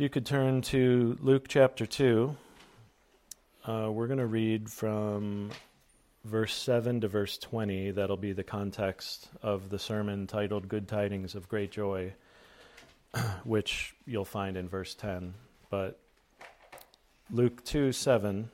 you could turn to Luke chapter 2, we're going to read from verse 7 to verse 20. That'll be the context of the sermon titled Good Tidings of Great Joy, which you'll find in verse 10. But Luke 2:7.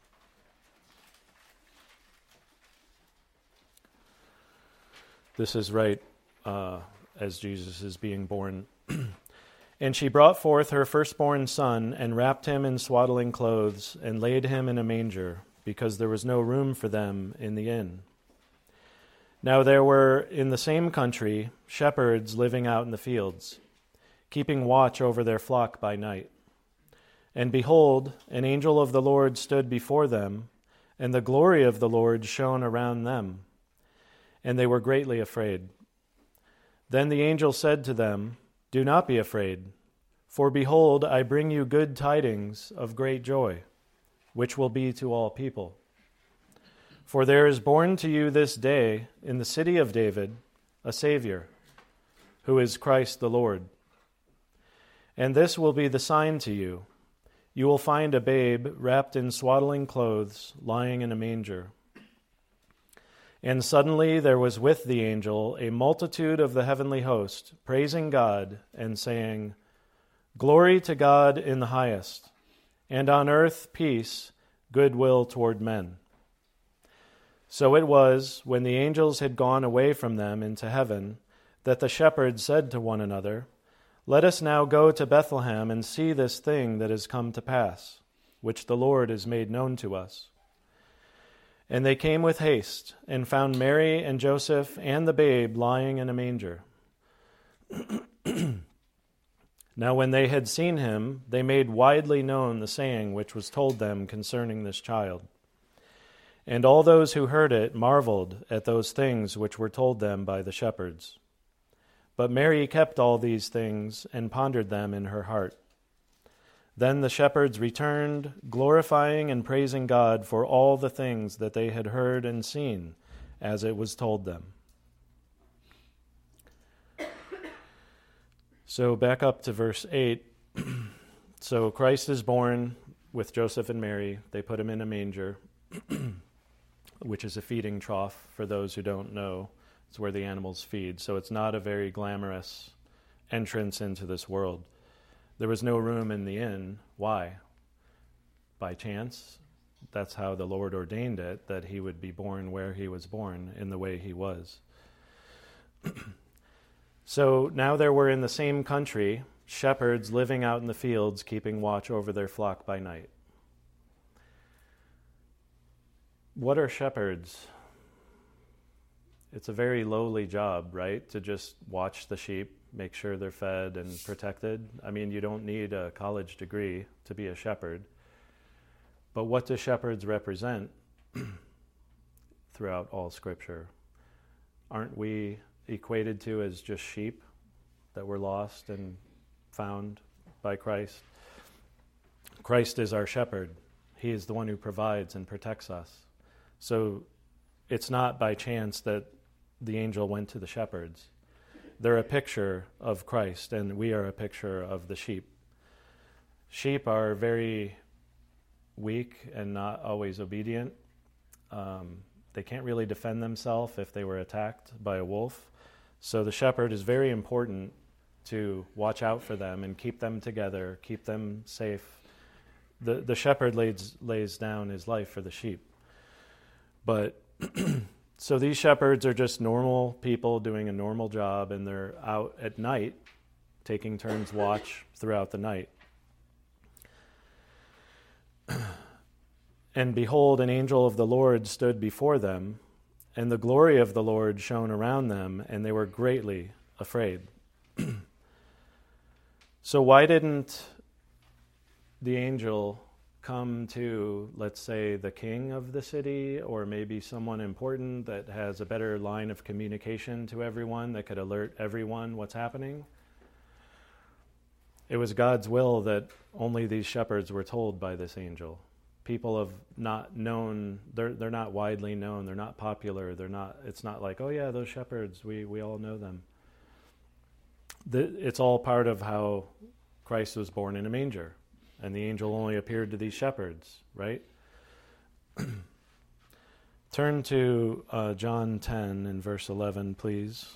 This is right as Jesus is being born. And she brought forth her firstborn son, and wrapped him in swaddling clothes, and laid him in a manger, because there was no room for them in the inn. Now there were in the same country shepherds living out in the fields, keeping watch over their flock by night. And behold, an angel of the Lord stood before them, and the glory of the Lord shone around them, and they were greatly afraid. Then the angel said to them, "Do not be afraid, for behold, I bring you good tidings of great joy, which will be to all people. For there is born to you this day in the city of David a Savior, who is Christ the Lord. And this will be the sign to you. You will find a babe wrapped in swaddling clothes, lying in a manger." And suddenly there was with the angel a multitude of the heavenly host, praising God and saying, "Glory to God in the highest, and on earth peace, goodwill toward men." So it was, when the angels had gone away from them into heaven, that the shepherds said to one another, "Let us now go to Bethlehem and see this thing that has come to pass, which the Lord has made known to us." And they came with haste, and found Mary and Joseph and the babe lying in a manger. Now when they had seen him, they made widely known the saying which was told them concerning this child. And all those who heard it marveled at those things which were told them by the shepherds. But Mary kept all these things, and pondered them in her heart. Then the shepherds returned, glorifying and praising God for all the things that they had heard and seen, as it was told them. So back up to verse 8. So Christ is born with Joseph and Mary. They put him in a manger, which is a feeding trough for those who don't know. It's where the animals feed. So it's not a very glamorous entrance into this world. There was no room in the inn. Why? By chance. That's how the Lord ordained it, that he would be born where he was born, in the way he was. So now there were in the same country shepherds living out in the fields, keeping watch over their flock by night. What are shepherds? It's a very lowly job, right? To just watch the sheep, make sure they're fed and protected. I mean, you don't need a college degree to be a shepherd. But what do shepherds represent throughout all Scripture? Aren't we equated to as just sheep that were lost and found by Christ? Christ is our shepherd. He is the one who provides and protects us. So it's not by chance that the angel went to the shepherds. They're a picture of Christ, and we are a picture of the sheep. Sheep are very weak and not always obedient. They can't really defend themselves if they were attacked by a wolf. So the shepherd is very important to watch out for them and keep them together, keep them safe. The shepherd lays down his life for the sheep. But so these shepherds are just normal people doing a normal job, and they're out at night taking turns watch throughout the night. And behold, an angel of the Lord stood before them, and the glory of the Lord shone around them, and they were greatly afraid. So why didn't the angel come to, let's say, the king of the city, or maybe someone important that has a better line of communication to everyone that could alert everyone what's happening? It was God's will that only these shepherds were told by this angel. People have not known, they're not widely known, they're not popular, it's not like, oh yeah, those shepherds, we all know them. It's all part of how Christ was born in a manger, and the angel only appeared to these shepherds, right? Turn to John 10 and verse 11, please.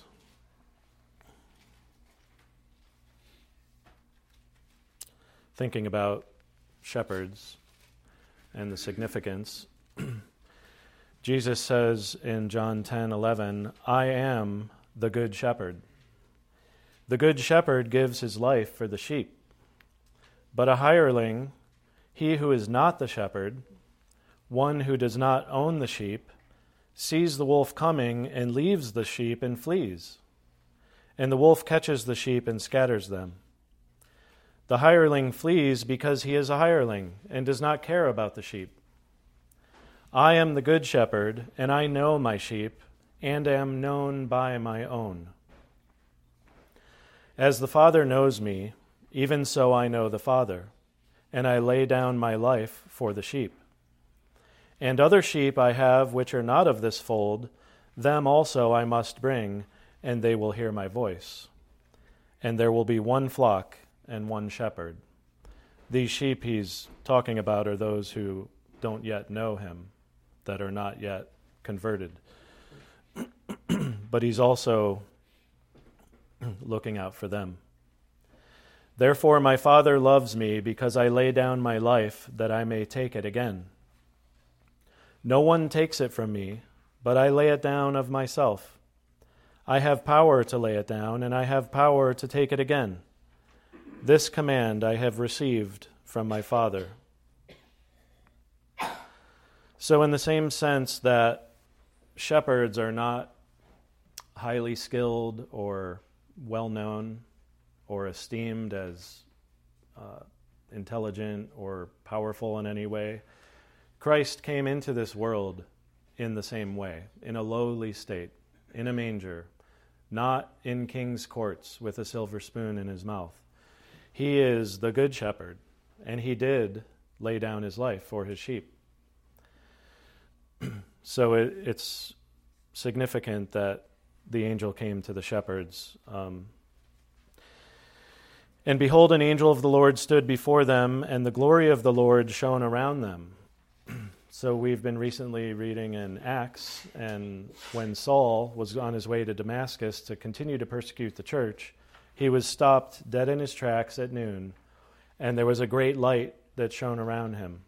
Thinking about shepherds and the significance. Jesus says in John 10:11, I am the good shepherd. The good shepherd gives his life for the sheep. But a hireling, he who is not the shepherd, one who does not own the sheep, sees the wolf coming and leaves the sheep and flees. And the wolf catches the sheep and scatters them. The hireling flees because he is a hireling and does not care about the sheep. I am the good shepherd, and I know my sheep, and am known by my own. As the Father knows me, even so I know the Father, and I lay down my life for the sheep. And other sheep I have which are not of this fold, them also I must bring, and they will hear my voice. And there will be one flock and one shepherd. These sheep he's talking about are those who don't yet know him, that are not yet converted. But he's also looking out for them. Therefore my Father loves me, because I lay down my life that I may take it again. No one takes it from me, but I lay it down of myself. I have power to lay it down, and I have power to take it again. This command I have received from my Father. So in the same sense that shepherds are not highly skilled or well-known or esteemed as intelligent or powerful in any way, Christ came into this world in the same way, in a lowly state, in a manger, not in king's courts with a silver spoon in his mouth. He is the good shepherd, and he did lay down his life for his sheep. So it's significant that the angel came to the shepherds. And behold, an angel of the Lord stood before them, and the glory of the Lord shone around them. So we've been recently reading in Acts, and when Saul was on his way to Damascus to continue to persecute the church, he was stopped dead in his tracks at noon, and there was a great light that shone around him.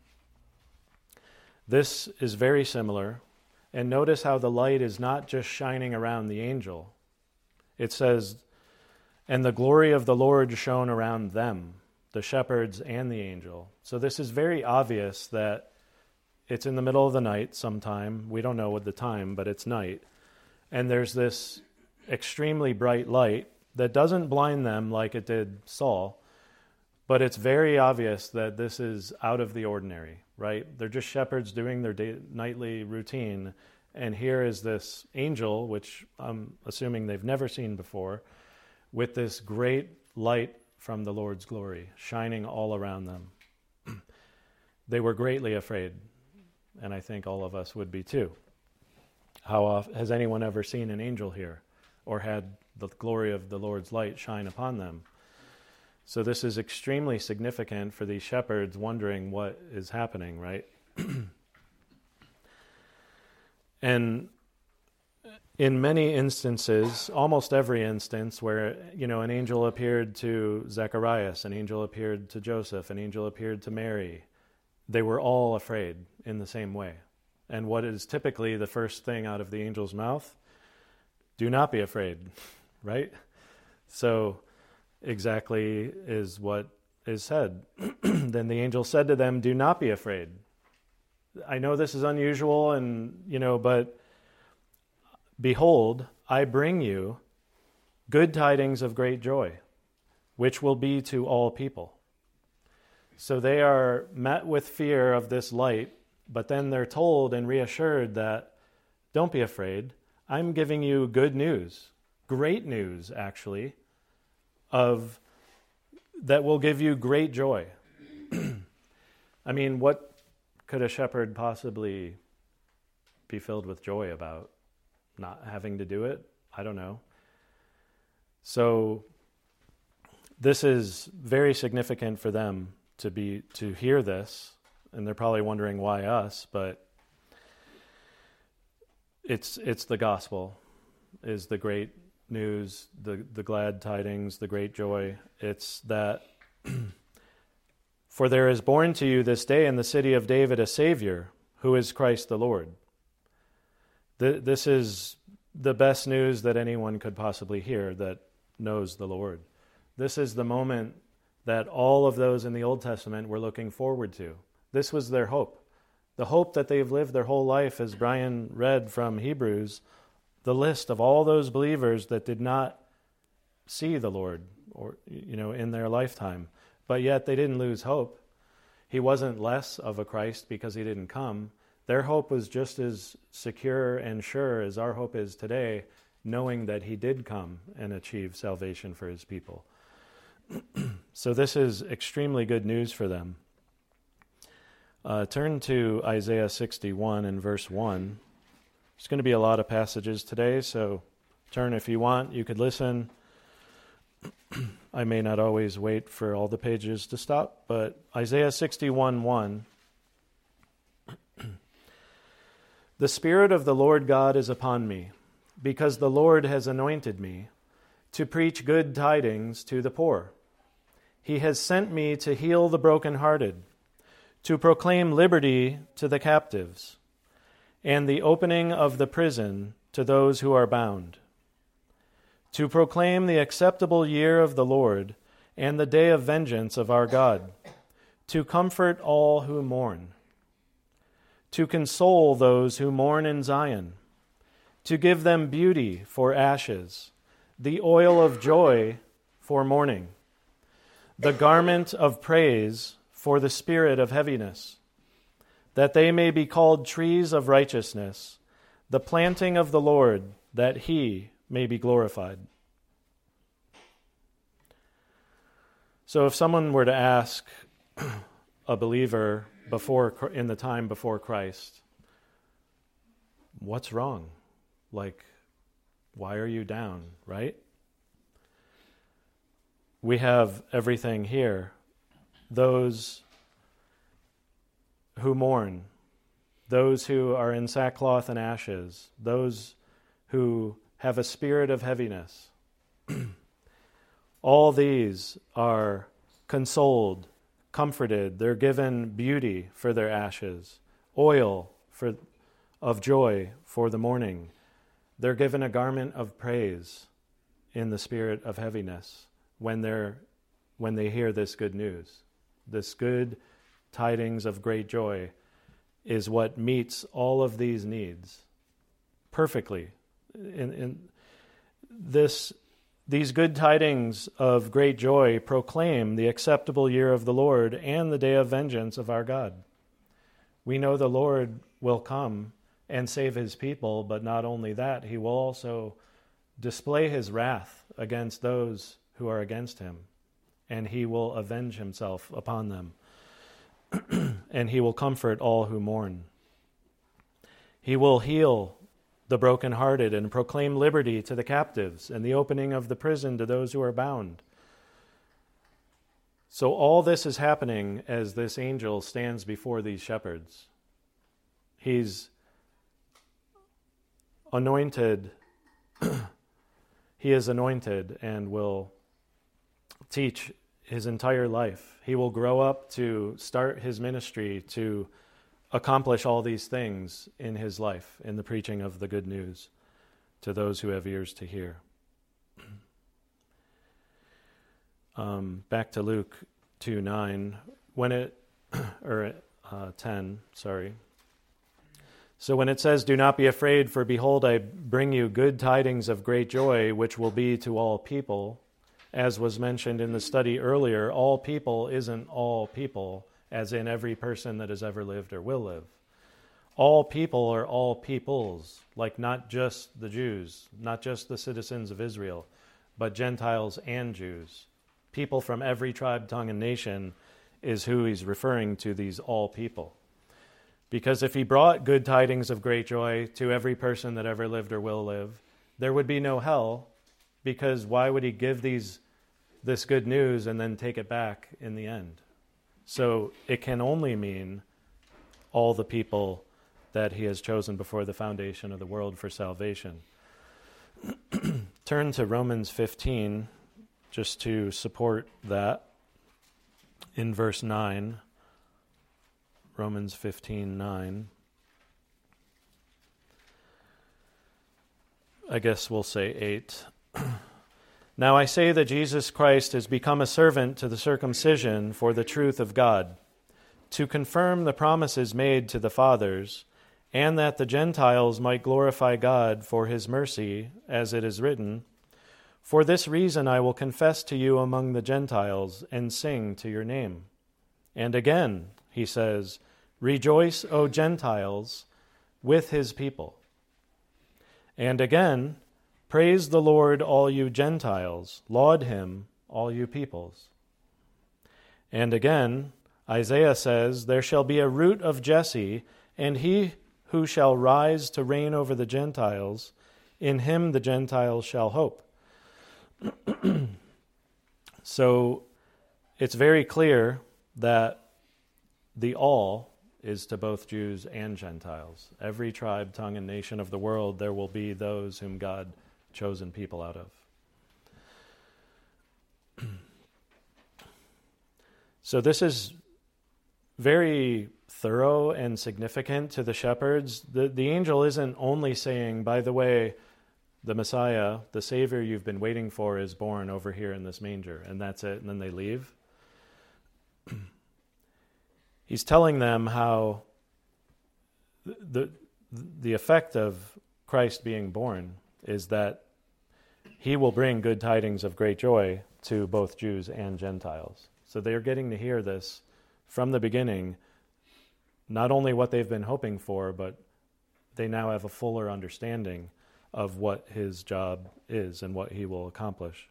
This is very similar, and notice how the light is not just shining around the angel. It says, and the glory of the Lord shone around them, the shepherds and the angel. So this is very obvious that it's in the middle of the night sometime. We don't know what the time, but it's night. And there's this extremely bright light that doesn't blind them like it did Saul, but it's very obvious that this is out of the ordinary, right? They're just shepherds doing their nightly routine, and here is this angel, which I'm assuming they've never seen before, with this great light from the Lord's glory shining all around them. They were greatly afraid, and I think all of us would be too. How often has anyone ever seen an angel here or had the glory of the Lord's light shine upon them? So this is extremely significant for these shepherds wondering what is happening, right? And in many instances, almost every instance where, an angel appeared to Zacharias, an angel appeared to Joseph, an angel appeared to Mary, they were all afraid in the same way. And what is typically the first thing out of the angel's mouth? Do not be afraid, right? So exactly is what is said. Then the angel said to them, do not be afraid. I know this is unusual but behold, I bring you good tidings of great joy, which will be to all people. So they are met with fear of this light, but then they're told and reassured that, don't be afraid. I'm giving you good news, great news actually, of that will give you great joy. I mean, what could a shepherd possibly be filled with joy about? Not having to do it? I don't know. So this is very significant for them to hear this, and they're probably wondering why us, but it's the gospel, is the great news, the glad tidings, the great joy. It's that for there is born to you this day in the city of David a Savior, who is Christ the Lord. This is the best news that anyone could possibly hear that knows the Lord. This is the moment that all of those in the Old Testament were looking forward to. This was their hope. The hope that they've lived their whole life, as Brian read from Hebrews, the list of all those believers that did not see the Lord or in their lifetime. But yet they didn't lose hope. He wasn't less of a Christ because he didn't come. Their hope was just as secure and sure as our hope is today, knowing that he did come and achieve salvation for his people. So this is extremely good news for them. Turn to Isaiah 61 and verse 1. There's going to be a lot of passages today, so turn if you want. You could listen. I may not always wait for all the pages to stop, but Isaiah 61:1. The Spirit of the Lord God is upon me, because the Lord has anointed me to preach good tidings to the poor. He has sent me to heal the brokenhearted, to proclaim liberty to the captives, and the opening of the prison to those who are bound, to proclaim the acceptable year of the Lord and the day of vengeance of our God, to comfort all who mourn, to console those who mourn in Zion, to give them beauty for ashes, the oil of joy for mourning, the garment of praise for the spirit of heaviness, that they may be called trees of righteousness, the planting of the Lord, that he may be glorified. So if someone were to ask a believer in the time before Christ, what's wrong? Like, why are you down, right? We have everything here. Those who mourn, those who are in sackcloth and ashes, those who have a spirit of heaviness, all these are consoled, comforted. They're given beauty for their ashes, oil of joy for the mourning. They're given a garment of praise in the spirit of heaviness when they hear this good news. This good tidings of great joy is what meets all of these needs perfectly. These good tidings of great joy proclaim the acceptable year of the Lord and the day of vengeance of our God. We know the Lord will come and save his people, but not only that, he will also display his wrath against those who are against him, and he will avenge himself upon them, and he will comfort all who mourn. He will heal the brokenhearted and proclaim liberty to the captives and the opening of the prison to those who are bound. So all this is happening as this angel stands before these shepherds. He's anointed. He is anointed and will teach his entire life. He will grow up to start his ministry to accomplish all these things in his life, in the preaching of the good news to those who have ears to hear. Back to Luke 2:9, 10, sorry. So when it says, "Do not be afraid, for behold, I bring you good tidings of great joy, which will be to all people," as was mentioned in the study earlier, all people isn't all people, as in every person that has ever lived or will live. All people are all peoples, like not just the Jews, not just the citizens of Israel, but Gentiles and Jews. People from every tribe, tongue, and nation is who he's referring to, these all people. Because if he brought good tidings of great joy to every person that ever lived or will live, there would be no hell, because why would he give these this good news and then take it back in the end. So it can only mean all the people that he has chosen before the foundation of the world for salvation. Turn to Romans 15 just to support that. In verse 9, Romans 15:9. I guess we'll say 8. Now I say that Jesus Christ has become a servant to the circumcision for the truth of God, to confirm the promises made to the fathers, and that the Gentiles might glorify God for his mercy, as it is written, For this reason I will confess to you among the Gentiles and sing to your name. And again, he says, Rejoice, O Gentiles, with his people. And again, Praise the Lord, all you Gentiles. Laud him, all you peoples. And again, Isaiah says, There shall be a root of Jesse, and he who shall rise to reign over the Gentiles, in him the Gentiles shall hope. So it's very clear that the all is to both Jews and Gentiles. Every tribe, tongue, and nation of the world, there will be those whom God chosen people out of. So this is very thorough and significant to the shepherds. The angel isn't only saying, by the way, the Messiah, the Savior you've been waiting for, is born over here in this manger, and that's it, and then they leave. He's telling them how the effect of Christ being born is that he will bring good tidings of great joy to both Jews and Gentiles. So they're getting to hear this from the beginning, not only what they've been hoping for, but they now have a fuller understanding of what his job is and what he will accomplish.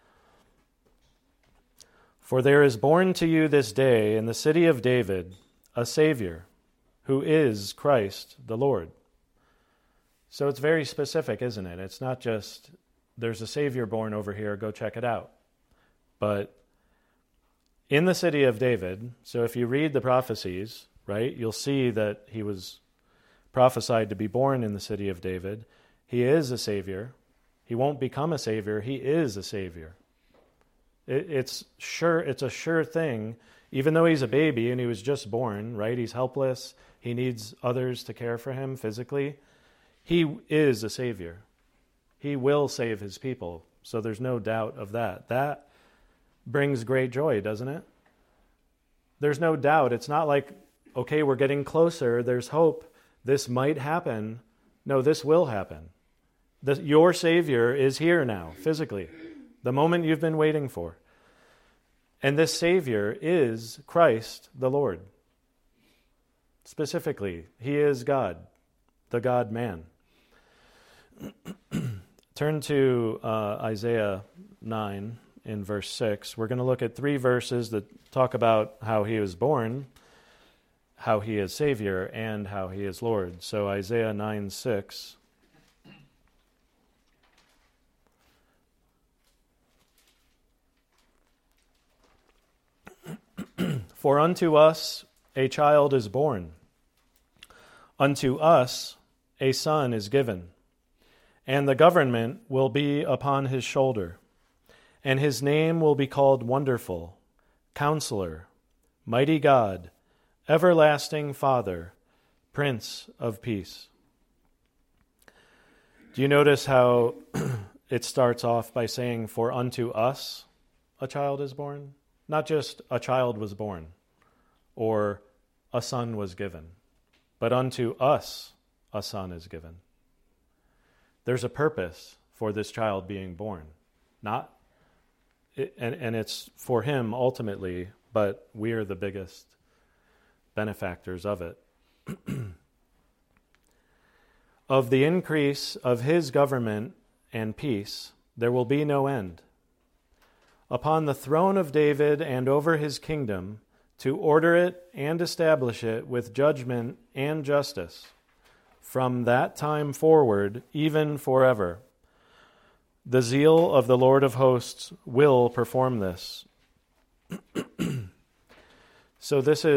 For there is born to you this day in the city of David a Savior, who is Christ the Lord. So it's very specific, isn't it? It's not just, there's a Savior born over here, go check it out. But in the city of David, so if you read the prophecies, right, you'll see that he was prophesied to be born in the city of David. He is a Savior. He won't become a Savior. He is a Savior. It's a sure thing, even though he's a baby and he was just born, right? He's helpless. He needs others to care for him physically. He is a Savior. He will save his people. So there's no doubt of that. That brings great joy, doesn't it? There's no doubt. It's not like, okay, we're getting closer. There's hope. This might happen. No, this will happen. Your Savior is here now, physically, the moment you've been waiting for. And this Savior is Christ the Lord. Specifically, he is God, the God-man. Turn to Isaiah 9 in verse 6. We're going to look at 3 verses that talk about how he was born, how he is Savior, and how he is Lord. So Isaiah 9:6. For unto us a child is born, unto us a son is given, and the government will be upon his shoulder, and his name will be called Wonderful, Counselor, Mighty God, Everlasting Father, Prince of Peace. Do you notice how it starts off by saying, for unto us a child is born? Not just a child was born or a son was given, but unto us a son is given. There's a purpose for this child being born. And it's for him ultimately, but we are the biggest benefactors of it. Of the increase of his government and peace, there will be no end. Upon the throne of David and over his kingdom, to order it and establish it with judgment and justice, from that time forward, even forever. The zeal of the Lord of hosts will perform this. So this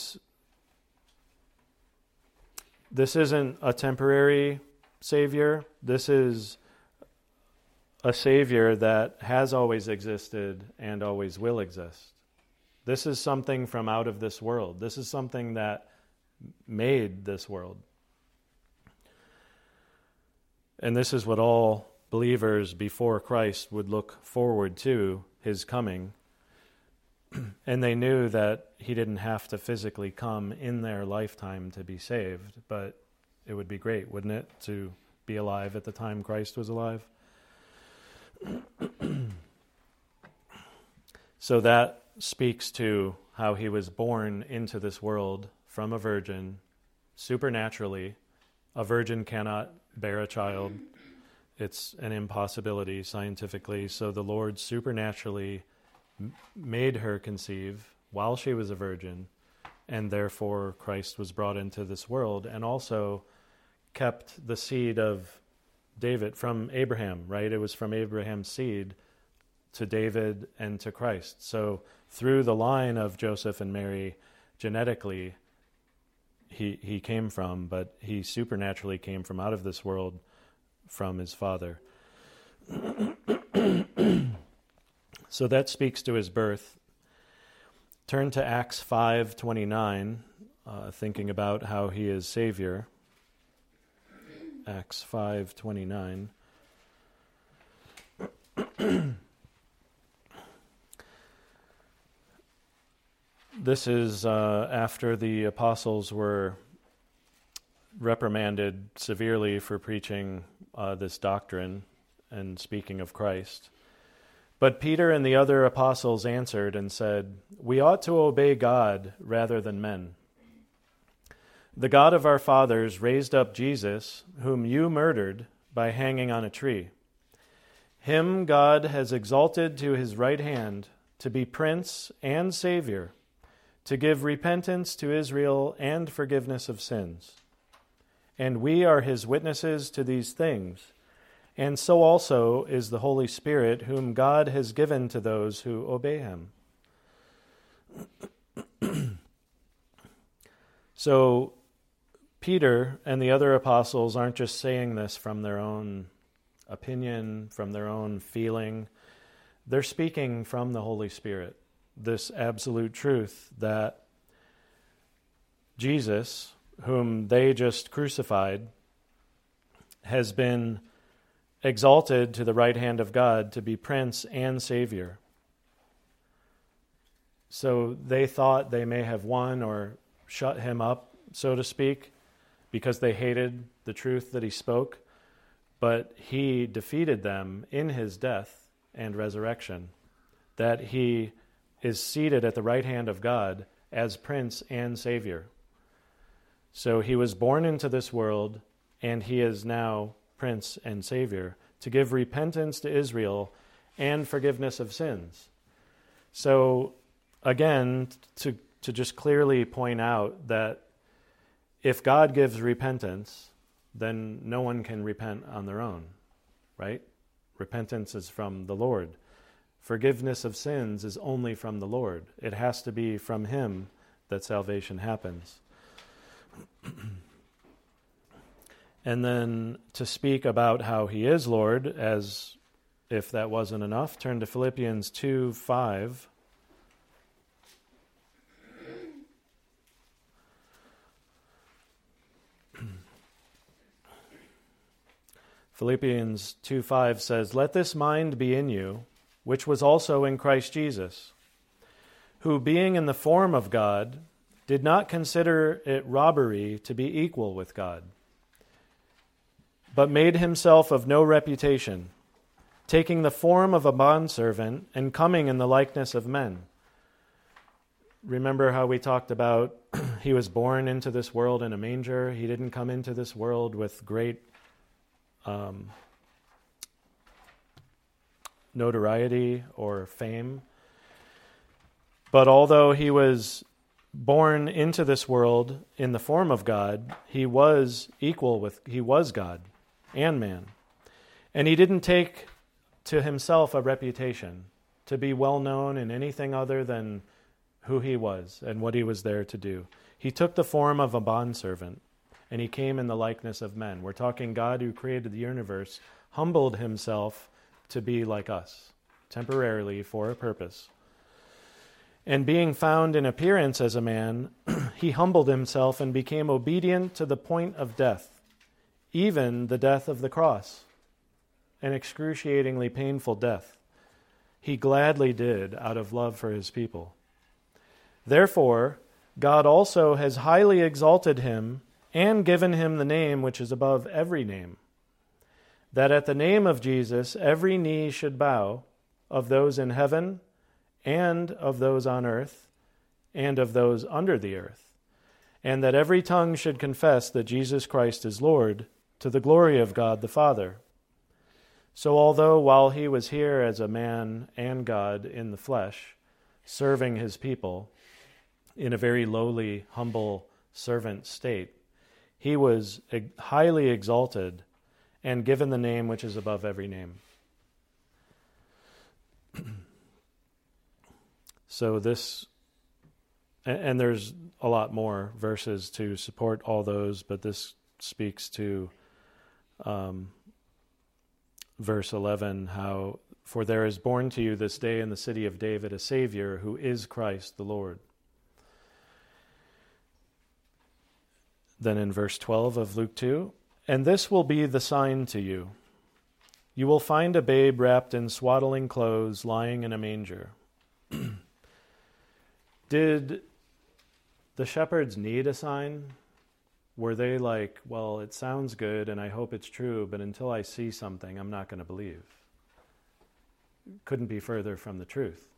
isn't a temporary Savior. This is a Savior that has always existed and always will exist. This is something from out of this world. This is something that made this world. And this is what all believers before Christ would look forward to, his coming. And they knew that he didn't have to physically come in their lifetime to be saved, but it would be great, wouldn't it, to be alive at the time Christ was alive? So that speaks to how he was born into this world from a virgin, supernaturally. A virgin cannot bear a child. It's an impossibility scientifically. So the Lord supernaturally made her conceive while she was a virgin, and therefore Christ was brought into this world, and also kept the seed of David from Abraham, right? It was from Abraham's seed to David and to Christ. So through the line of Joseph and Mary, genetically, he came from, but he supernaturally came from out of this world from his Father. So that speaks to his birth. Turn to Acts 5:29, thinking about how he is Savior. Acts 5:29. This is after the apostles were reprimanded severely for preaching this doctrine and speaking of Christ. But Peter and the other apostles answered and said, "We ought to obey God rather than men. The God of our fathers raised up Jesus, whom you murdered by hanging on a tree. Him God has exalted to his right hand to be Prince and Savior, to give repentance to Israel and forgiveness of sins. And we are his witnesses to these things. And so also is the Holy Spirit, whom God has given to those who obey him." So Peter and the other apostles aren't just saying this from their own opinion, from their own feeling. They're speaking from the Holy Spirit, this absolute truth that Jesus, whom they just crucified, has been exalted to the right hand of God to be Prince and Savior. So they thought they may have won or shut him up, so to speak, because they hated the truth that he spoke, but he defeated them in his death and resurrection, that he is seated at the right hand of God as Prince and Savior. So he was born into this world, and he is now Prince and Savior, to give repentance to Israel and forgiveness of sins. So, again, to just clearly point out that if God gives repentance, then no one can repent on their own, right? Repentance is from the Lord. Forgiveness of sins is only from the Lord. It has to be from him that salvation happens. And then to speak about how he is Lord, as if that wasn't enough, turn to Philippians 2:5. Philippians 2:5 says, "Let this mind be in you, which was also in Christ Jesus, who being in the form of God, did not consider it robbery to be equal with God, but made himself of no reputation, taking the form of a bondservant and coming in the likeness of men." Remember how we talked about he was born into this world in a manger. He didn't come into this world with great notoriety or fame. But although he was born into this world in the form of God, he was God and man. And he didn't take to himself a reputation, to be well known in anything other than who he was and what he was there to do. He took the form of a bondservant, and he came in the likeness of men. We're talking God who created the universe, humbled himself to be like us, temporarily for a purpose. And being found in appearance as a man, he humbled himself and became obedient to the point of death, even the death of the cross, an excruciatingly painful death. He gladly did out of love for his people. Therefore, God also has highly exalted him and given him the name which is above every name, that at the name of Jesus every knee should bow, of those in heaven and of those on earth and of those under the earth, and that every tongue should confess that Jesus Christ is Lord, to the glory of God the Father. So although while he was here as a man and God in the flesh, serving his people in a very lowly, humble servant state, he was highly exalted and given the name which is above every name. So this, and there's a lot more verses to support all those, but this speaks to verse 11, how, for there is born to you this day in the city of David a Savior who is Christ the Lord. Then in verse 12 of Luke 2, and this will be the sign to you. You will find a babe wrapped in swaddling clothes lying in a manger. Did the shepherds need a sign? Were they like, well, it sounds good and I hope it's true, but until I see something, I'm not going to believe? Couldn't be further from the truth.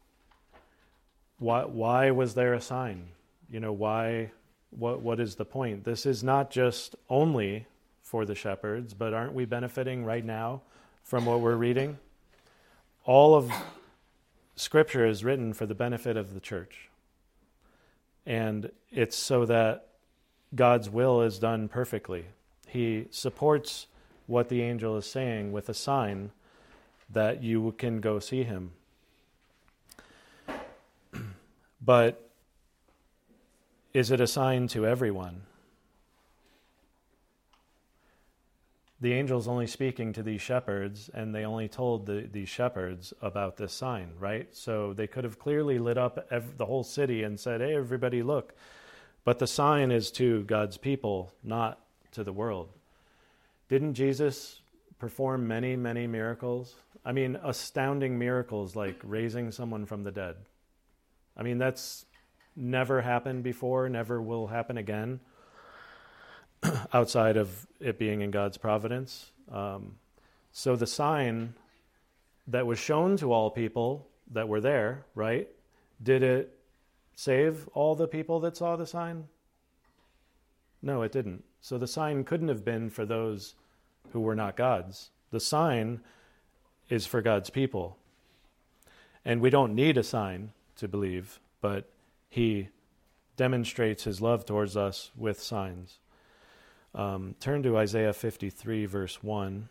Why was there a sign? Why? What is the point? This is not just only for the shepherds, but aren't we benefiting right now from what we're reading? All of Scripture is written for the benefit of the church. And it's so that God's will is done perfectly. He supports what the angel is saying with a sign that you can go see him. But is it a sign to everyone? The angel's only speaking to these shepherds, and they only told these shepherds about this sign, right? So they could have clearly lit up the whole city and said, hey, everybody, look. But the sign is to God's people, not to the world. Didn't Jesus perform many, many miracles? I mean, astounding miracles like raising someone from the dead. I mean, that's never happened before, never will happen again. Outside of it being in God's providence. So the sign that was shown to all people that were there, right? Did it save all the people that saw the sign? No, it didn't. So the sign couldn't have been for those who were not God's. The sign is for God's people. And we don't need a sign to believe, but he demonstrates his love towards us with signs. Turn to Isaiah 53, verse 1.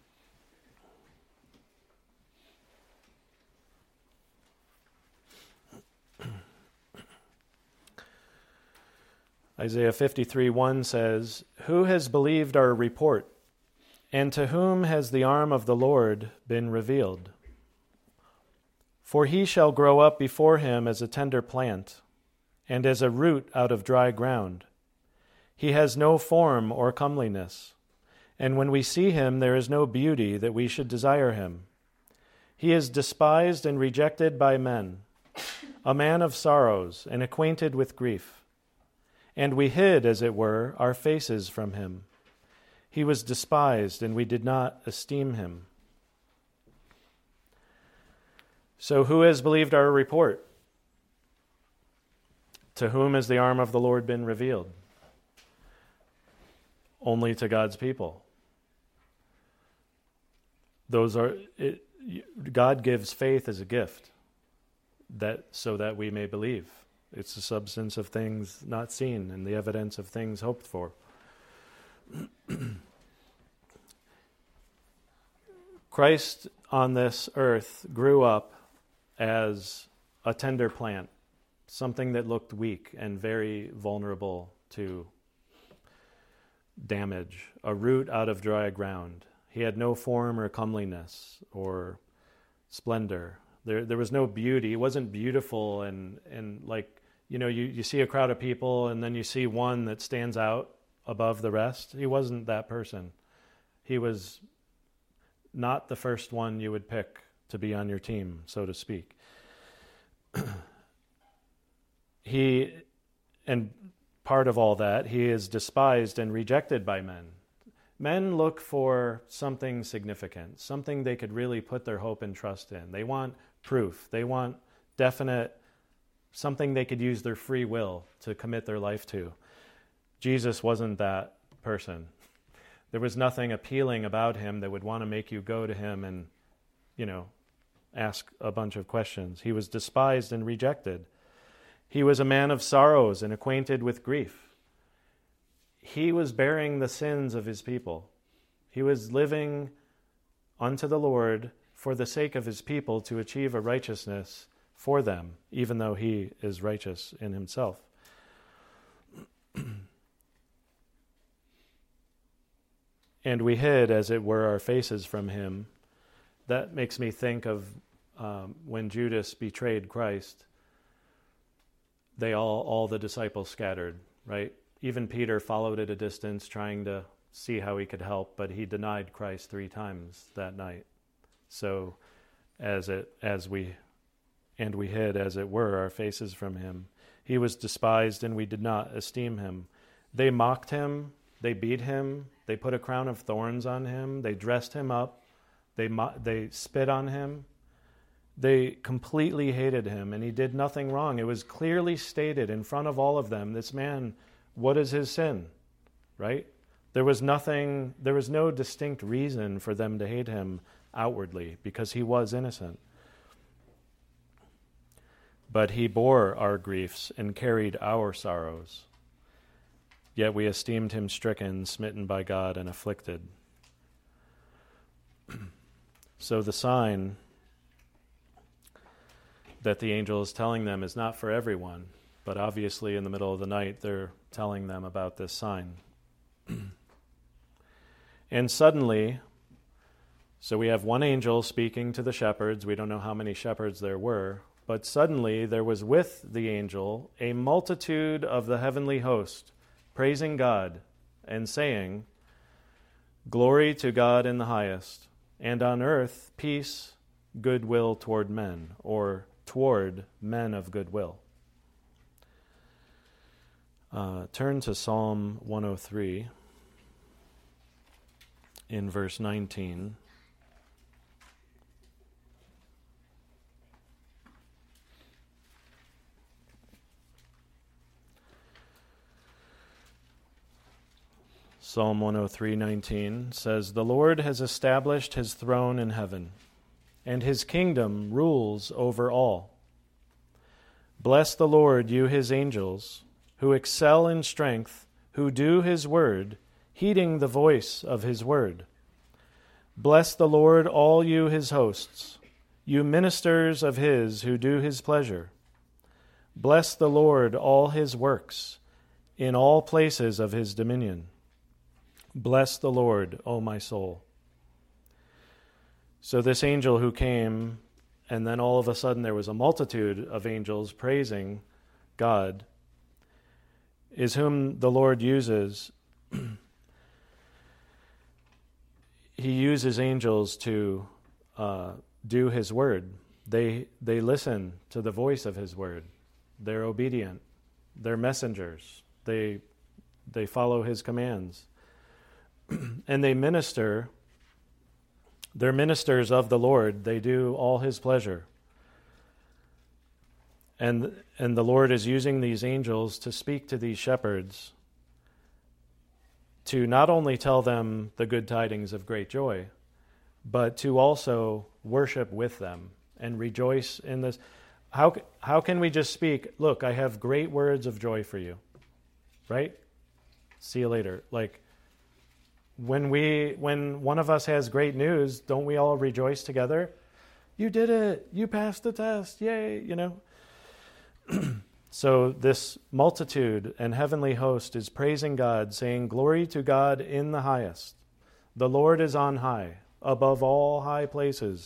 Isaiah 53:1 says, "Who has believed our report, and to whom has the arm of the Lord been revealed? For he shall grow up before him as a tender plant, and as a root out of dry ground. He has no form or comeliness, and when we see him there is no beauty that we should desire him. He is despised and rejected by men, a man of sorrows and acquainted with grief. And we hid, as it were, our faces from him. He was despised, and we did not esteem him." So who has believed our report? To whom has the arm of the Lord been revealed? Only to God's people. God gives faith as a gift, so that we may believe. It's the substance of things not seen and the evidence of things hoped for. Christ on this earth grew up as a tender plant, something that looked weak and very vulnerable to damage, a root out of dry ground. He had no form or comeliness or splendor. There was no beauty. He wasn't beautiful and like, you see a crowd of people and then you see one that stands out above the rest. He wasn't that person. He was not the first one you would pick to be on your team, so to speak. And part of all that, he is despised and rejected by men. Men look for something significant, something they could really put their hope and trust in. They want proof. They want definite, something they could use their free will to commit their life to. Jesus wasn't that person. There was nothing appealing about him that would want to make you go to him and, ask a bunch of questions. He was despised and rejected. He was a man of sorrows and acquainted with grief. He was bearing the sins of his people. He was living unto the Lord for the sake of his people to achieve a righteousness for them, even though he is righteous in himself. And we hid, as it were, our faces from him. That makes me think of when Judas betrayed Christ. All the disciples scattered, right? Even Peter followed at a distance, trying to see how he could help, but he denied Christ 3 times that night. So, we hid, as it were, our faces from him. He was despised, and we did not esteem him. They mocked him, they beat him, they put a crown of thorns on him, they dressed him up, they spit on him. They completely hated him, and he did nothing wrong. It was clearly stated in front of all of them, this man, what is his sin, right? There was no distinct reason for them to hate him outwardly, because he was innocent. But he bore our griefs and carried our sorrows. Yet we esteemed him stricken, smitten by God, and afflicted. So the sign that the angel is telling them is not for everyone, but obviously in the middle of the night they're telling them about this sign. And suddenly, so we have one angel speaking to the shepherds. We don't know how many shepherds there were, but suddenly there was with the angel a multitude of the heavenly host, praising God and saying, "Glory to God in the highest, and on earth peace, goodwill toward men," or toward men of goodwill. Turn to Psalm 103 in verse 19. Psalm 103:19 says, "The Lord has established his throne in heaven, and his kingdom rules over all. Bless the Lord, you his angels, who excel in strength, who do his word, heeding the voice of his word. Bless the Lord, all you his hosts, you ministers of his who do his pleasure. Bless the Lord, all his works, in all places of his dominion. Bless the Lord, O my soul." So this angel who came, and then all of a sudden there was a multitude of angels praising God, is whom the Lord uses. He uses angels to do his word. They listen to the voice of his word. They're obedient. They're messengers. They follow his commands. And they minister. They're ministers of the Lord. They do all his pleasure. And the Lord is using these angels to speak to these shepherds, to not only tell them the good tidings of great joy, but to also worship with them and rejoice in this. How can we just speak, "Look, I have great words of joy for you," right? See you later. Like, When one of us has great news, don't we all rejoice together? You did it. You passed the test. Yay, So this multitude and heavenly host is praising God, saying, "Glory to God in the highest. The Lord is on high, above all high places."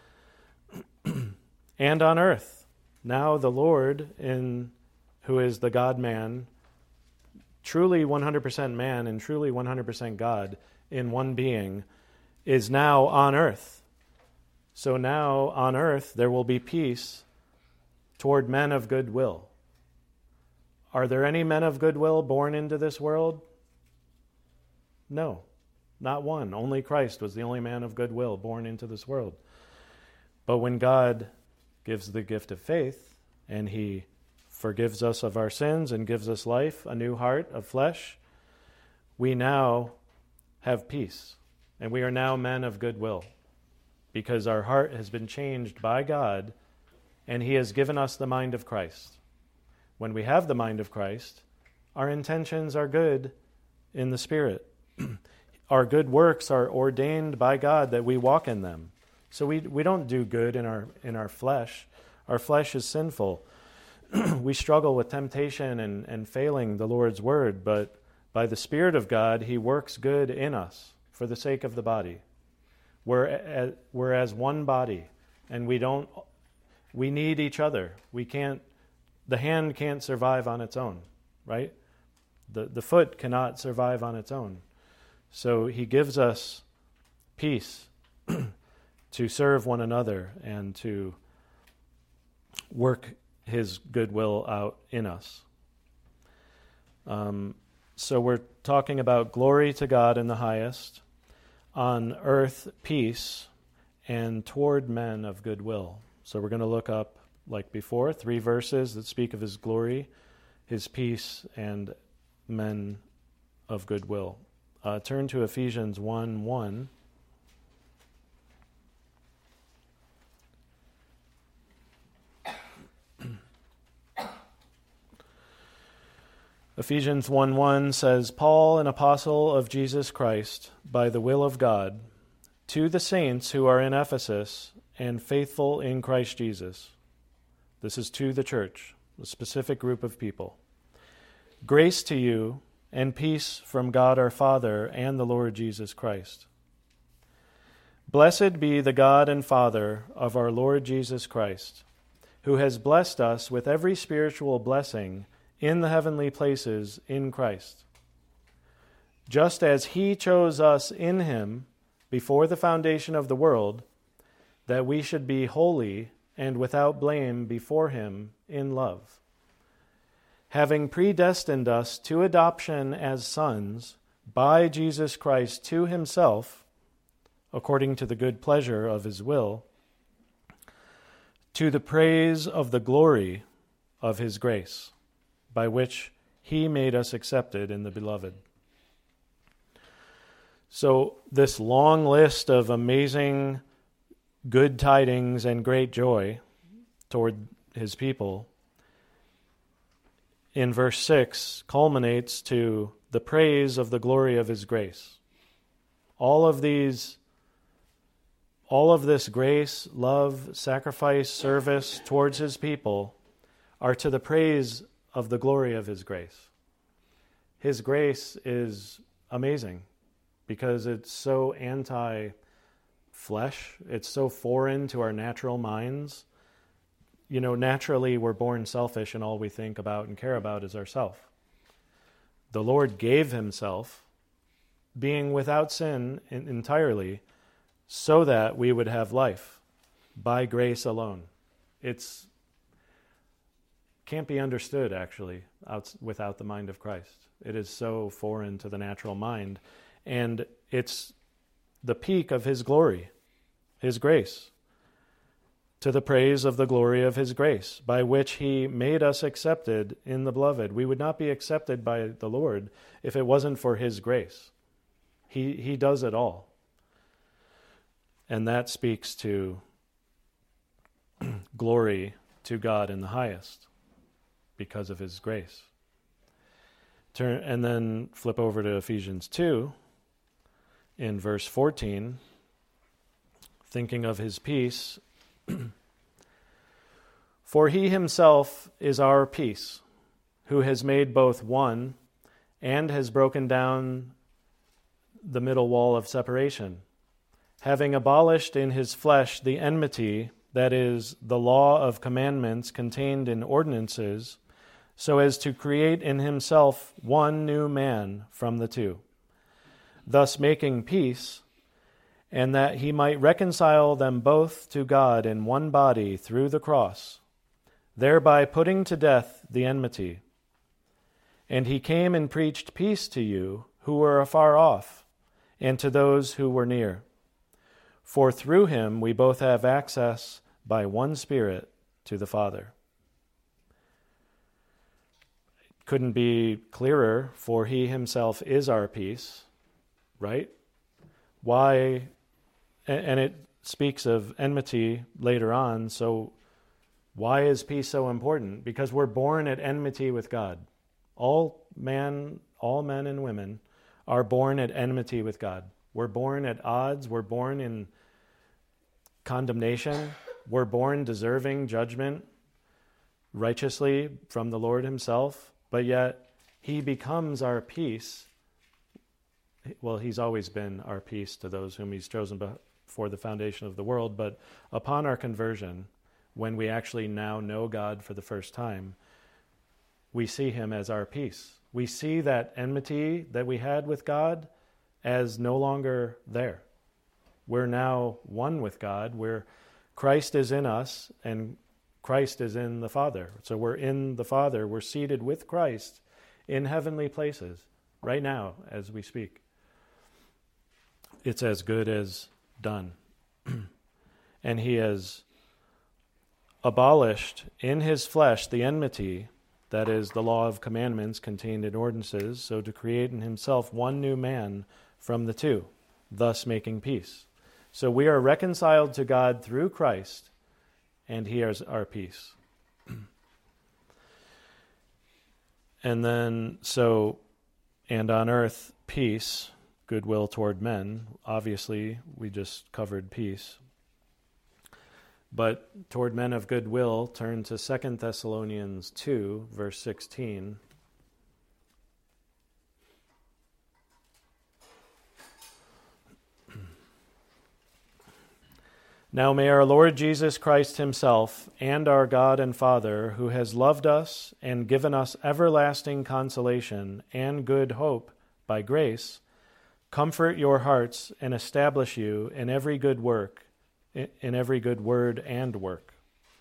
And on earth, now the Lord, who is the God-man, truly 100% man and truly 100% God in one being, is now on earth. So now on earth there will be peace toward men of good will. Are there any men of good will born into this world? No, not one. Only Christ was the only man of good will born into this world. But when God gives the gift of faith, and he forgives us of our sins and gives us life, a new heart of flesh, we now have peace. And we are now men of good will, because our heart has been changed by God, and he has given us the mind of Christ. When we have the mind of Christ, our intentions are good in the Spirit. Our good works are ordained by God that we walk in them. So we don't do good in our flesh. Our flesh is sinful. We struggle with temptation and failing the Lord's word, but by the Spirit of God, he works good in us for the sake of the body. We're as one body, and we need each other. The hand can't survive on its own, right? The foot cannot survive on its own. So he gives us peace to serve one another and to work his goodwill out in us. So we're talking about glory to God in the highest, on earth peace, and toward men of goodwill. So we're going to look up, like before, 3 verses that speak of his glory, his peace, and men of goodwill. Turn to Ephesians 1:1. Ephesians 1:1 says, "Paul, an apostle of Jesus Christ, by the will of God, to the saints who are in Ephesus and faithful in Christ Jesus." This is to the church, a specific group of people. "Grace to you and peace from God our Father and the Lord Jesus Christ. Blessed be the God and Father of our Lord Jesus Christ, who has blessed us with every spiritual blessing in the heavenly places in Christ, just as he chose us in him before the foundation of the world, that we should be holy and without blame before him in love, having predestined us to adoption as sons by Jesus Christ to himself, according to the good pleasure of his will, to the praise of the glory of his grace, by which he made us accepted in the beloved." So this long list of amazing good tidings and great joy toward his people, in verse 6, culminates to the praise of the glory of his grace. All of this grace, love, sacrifice, service towards his people are to the praise of the glory of his grace. His grace is amazing because it's so anti-flesh. It's so foreign to our natural minds. Naturally we're born selfish and all we think about and care about is ourself. The Lord gave himself, being without sin entirely, so that we would have life by grace alone. It's can't be understood, actually, without the mind of Christ. It is so foreign to the natural mind, and it's the peak of his glory, his grace, to the praise of the glory of his grace, by which he made us accepted in the beloved. We would not be accepted by the Lord if it wasn't for his grace. He does it all. And that speaks to glory to God in the highest, because of his grace. And then flip over to Ephesians 2. in verse 14, thinking of his peace, for he himself is our peace, who has made both one and has broken down the middle wall of separation, having abolished in his flesh the enmity, that is, the law of commandments contained in ordinances, so as to create in himself one new man from the two, thus making peace, and that he might reconcile them both to God in one body through the cross, thereby putting to death the enmity. And he came and preached peace to you who were afar off, and to those who were near. For through him we both have access by one Spirit to the Father. Couldn't be clearer, for he himself is our peace, right? Why? And it speaks of enmity later on, so why is peace so important? Because we're born at enmity with God. All men and women are born at enmity with God. We're born at odds. We're born in condemnation. We're born deserving judgment righteously from the Lord himself, but yet he becomes our peace. Well, he's always been our peace to those whom he's chosen before the foundation of the world, but upon our conversion, when we actually now know God for the first time, we see him as our peace. We see that enmity that we had with God as no longer there. We're now one with God, where Christ is in us and Christ is in the Father. So we're in the Father. We're seated with Christ in heavenly places right now as we speak. It's as good as done. And he has abolished in his flesh the enmity, that is, the law of commandments contained in ordinances, so to create in himself one new man from the two, thus making peace. So we are reconciled to God through Christ, and he is our peace. And then, and on earth, peace, goodwill toward men. Obviously, we just covered peace. But toward men of goodwill, turn to 2 Thessalonians 2, verse 16. Now may our Lord Jesus Christ himself and our God and Father, who has loved us and given us everlasting consolation and good hope by grace, comfort your hearts and establish you in every good work, in every good word and work.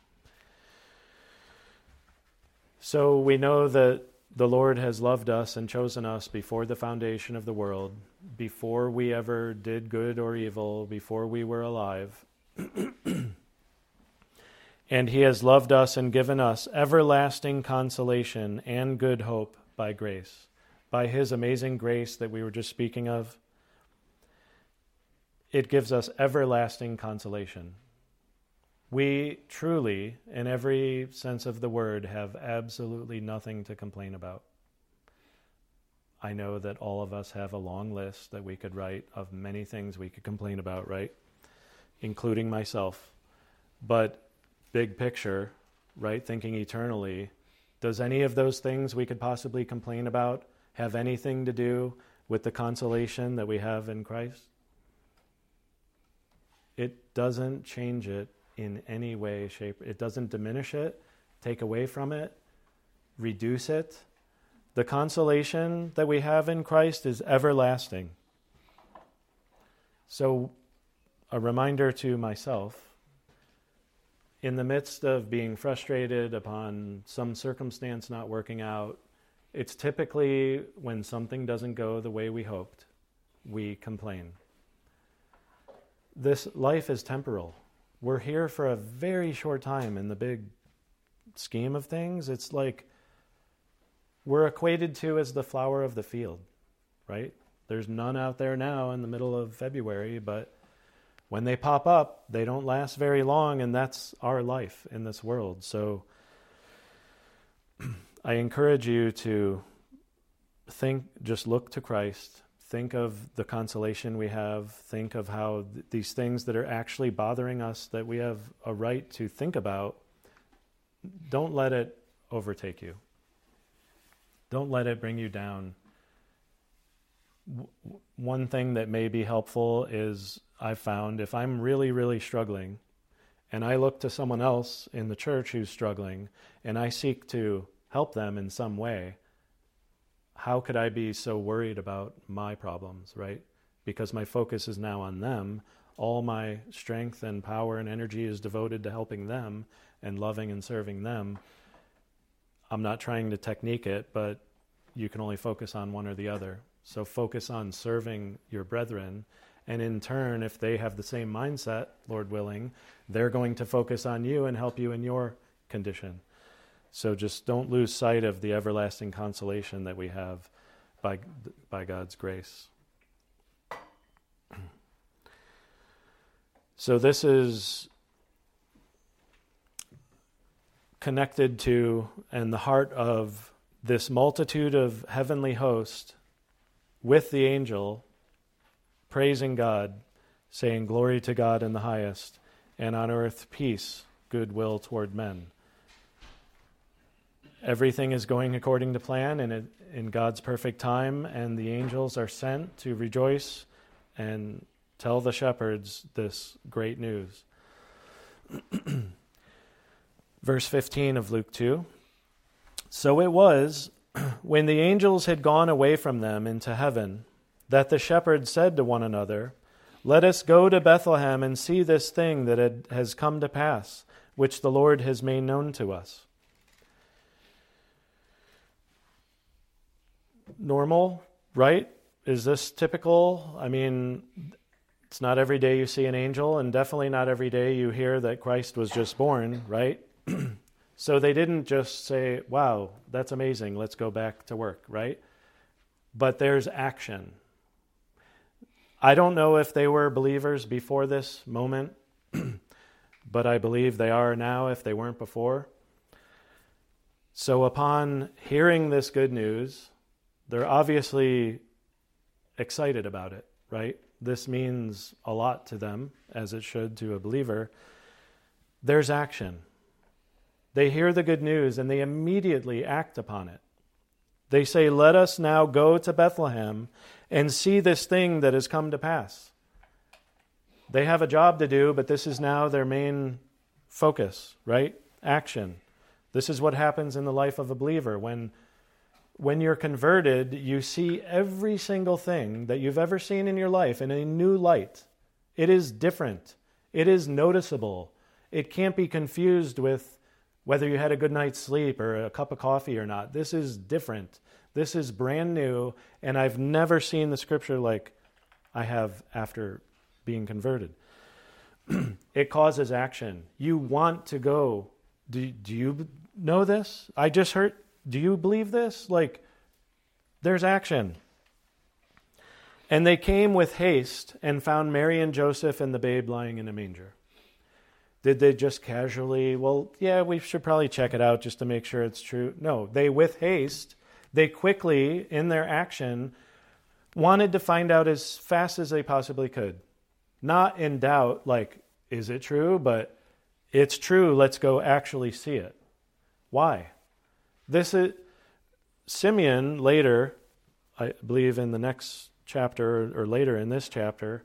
So we know that the Lord has loved us and chosen us before the foundation of the world, before we ever did good or evil, before we were alive. And he has loved us and given us everlasting consolation and good hope by grace. By his amazing grace that we were just speaking of, it gives us everlasting consolation. We truly, in every sense of the word, have absolutely nothing to complain about. I know that all of us have a long list that we could write of many things we could complain about, right? Including myself. But big picture, right, thinking eternally, does any of those things we could possibly complain about have anything to do with the consolation that we have in Christ? It doesn't change it in any way, shape. It doesn't diminish it, take away from it, reduce it. The consolation that we have in Christ is everlasting. So, a reminder to myself, in the midst of being frustrated upon some circumstance not working out, it's typically when something doesn't go the way we hoped, we complain. This life is temporal. We're here for a very short time in the big scheme of things. It's like we're equated to as the flower of the field, right? There's none out there now in the middle of February, but when they pop up, they don't last very long, and that's our life in this world. So I encourage you to just look to Christ, think of the consolation we have. Think of how these things that are actually bothering us that we have a right to think about, don't let it overtake you. Don't let it bring you down. One thing that may be helpful is I've found if I'm really, really struggling and I look to someone else in the church who's struggling and I seek to help them in some way, how could I be so worried about my problems, right? Because my focus is now on them. All my strength and power and energy is devoted to helping them and loving and serving them. I'm not trying to technique it, but you can only focus on one or the other. So focus on serving your brethren, and in turn, if they have the same mindset, Lord willing, they're going to focus on you and help you in your condition. So just don't lose sight of the everlasting consolation that we have by God's grace. So this is connected to and the heart of this multitude of heavenly host with the angel praising God, saying, "Glory to God in the highest, and on earth peace, goodwill toward men." Everything is going according to plan and in God's perfect time, and the angels are sent to rejoice and tell the shepherds this great news. Verse 15 of Luke 2. So it was, when the angels had gone away from them into heaven, that the shepherds said to one another, "Let us go to Bethlehem and see this thing that has come to pass, which the Lord has made known to us." Normal, right? Is this typical? I mean, it's not every day you see an angel, and definitely not every day you hear that Christ was just born, right? So they didn't just say, "Wow, that's amazing, let's go back to work," right? But there's action. I don't know if they were believers before this moment, but I believe they are now if they weren't before. So upon hearing this good news, they're obviously excited about it, right? This means a lot to them, as it should to a believer. There's action. They hear the good news and they immediately act upon it. They say, "Let us now go to Bethlehem and see this thing that has come to pass." They have a job to do, but this is now their main focus, right? Action. This is what happens in the life of a believer. When you're converted, you see every single thing that you've ever seen in your life in a new light. It is different. It is noticeable. It can't be confused with whether you had a good night's sleep or a cup of coffee or not. This is different. This is brand new, and I've never seen the scripture like I have after being converted. It causes action. You want to go. Do you know this? I just heard. Do you believe this? Like, there's action. And they came with haste and found Mary and Joseph and the babe lying in a manger. Did they just casually, well, yeah, we should probably check it out just to make sure it's true? No, they with haste, they quickly, in their action, wanted to find out as fast as they possibly could. Not in doubt, like, is it true? But it's true, let's go actually see it. Why? This is Simeon later, I believe in the next chapter or later in this chapter,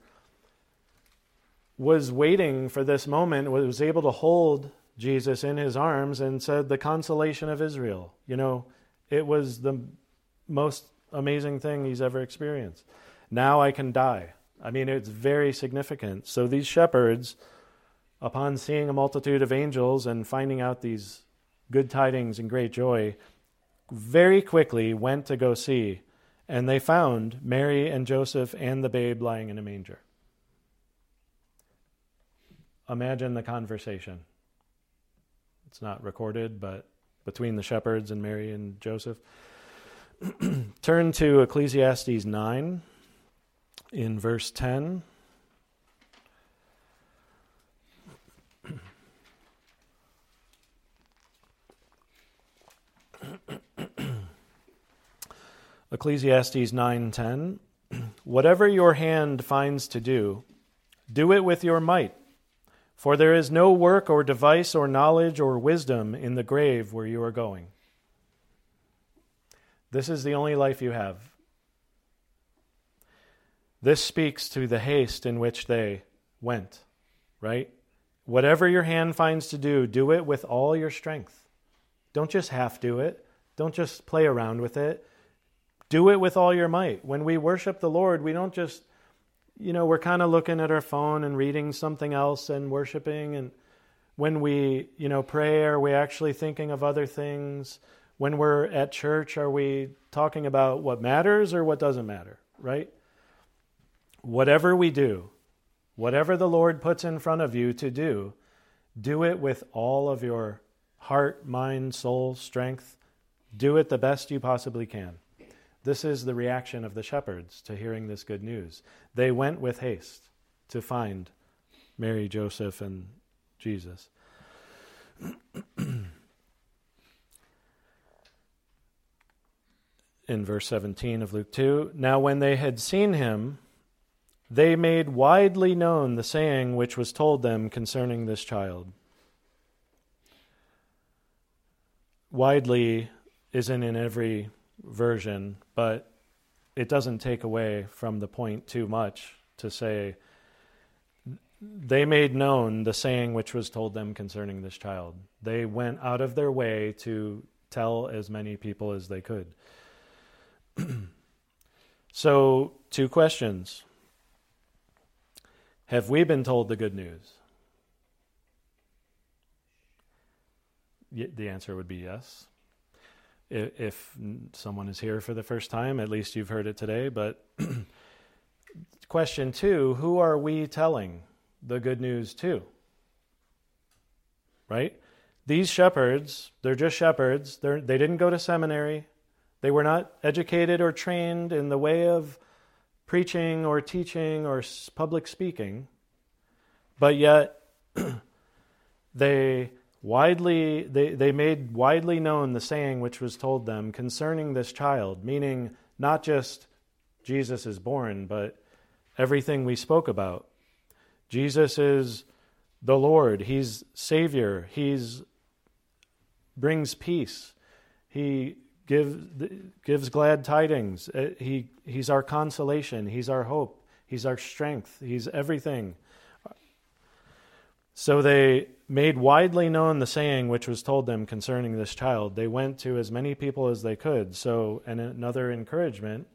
was waiting for this moment, was able to hold Jesus in his arms and said, "The consolation of Israel." You know, it was the most amazing thing he's ever experienced. Now I can die. I mean, it's very significant. So these shepherds, upon seeing a multitude of angels and finding out these good tidings and great joy, very quickly went to go see, and they found Mary and Joseph and the babe lying in a manger. Imagine the conversation. It's not recorded, but between the shepherds and Mary and Joseph. Turn to Ecclesiastes 9 in verse 10. Ecclesiastes 9:10. whatever your hand finds to do, do it with your might. For there is no work or device or knowledge or wisdom in the grave where you are going. This is the only life you have. This speaks to the haste in which they went, right? Whatever your hand finds to do it with all your strength. Don't just half do it. Don't just play around with it. Do it with all your might. When we worship the Lord, we don't just, we're kind of looking at our phone and reading something else and worshiping. And when we, pray, are we actually thinking of other things? When we're at church, are we talking about what matters or what doesn't matter, right? Whatever we do, whatever the Lord puts in front of you to do it with all of your heart, mind, soul, strength. Do it the best you possibly can. This is the reaction of the shepherds to hearing this good news. They went with haste to find Mary, Joseph, and Jesus. In verse 17 of Luke 2, now when they had seen him, they made widely known the saying which was told them concerning this child. Widely isn't in every version, but it doesn't take away from the point too much to say they made known the saying which was told them concerning this child. They went out of their way to tell as many people as they could. So, 2 questions. Have we been told the good news? The answer would be yes. If someone is here for the first time, at least you've heard it today. But question 2, who are we telling the good news to? Right? These shepherds, they're just shepherds. They didn't go to seminary. They were not educated or trained in the way of preaching or teaching or public speaking. But yet, they made widely known the saying which was told them concerning this child, meaning not just Jesus is born, but everything we spoke about. Jesus is the Lord. He's Savior. He's brings peace. He gives glad tidings. He's our consolation. He's our hope. He's our strength. He's everything. So they made widely known the saying which was told them concerning this child. They went to as many people as they could. So, and another encouragement,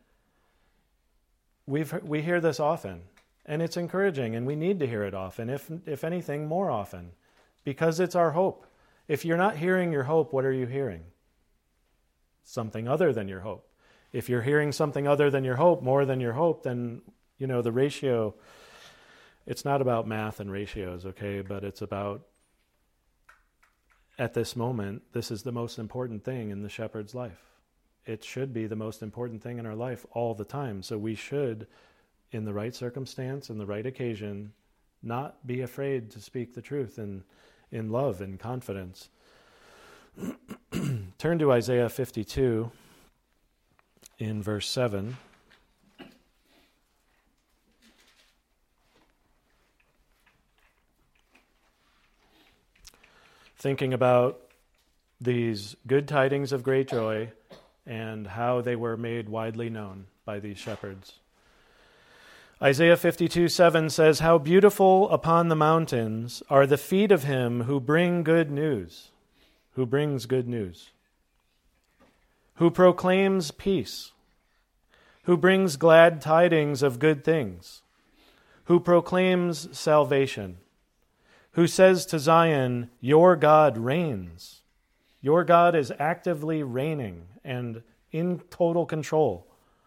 we hear this often, and it's encouraging, and we need to hear it often, if anything, more often, because it's our hope. If you're not hearing your hope, what are you hearing? Something other than your hope. If you're hearing something other than your hope, more than your hope, then, the ratio, it's not about math and ratios, okay, but it's about, at this moment, this is the most important thing in the shepherd's life. It should be the most important thing in our life all the time. So we should, in the right circumstance, in the right occasion, not be afraid to speak the truth in love and confidence. Turn to Isaiah 52 in verse 7. Thinking about these good tidings of great joy and how they were made widely known by these shepherds. Isaiah 52:7 says, "How beautiful upon the mountains are the feet of him who bring good news, who brings good news, who proclaims peace, who brings glad tidings of good things, who proclaims salvation, who says to Zion, your God reigns." Your God is actively reigning and in total control.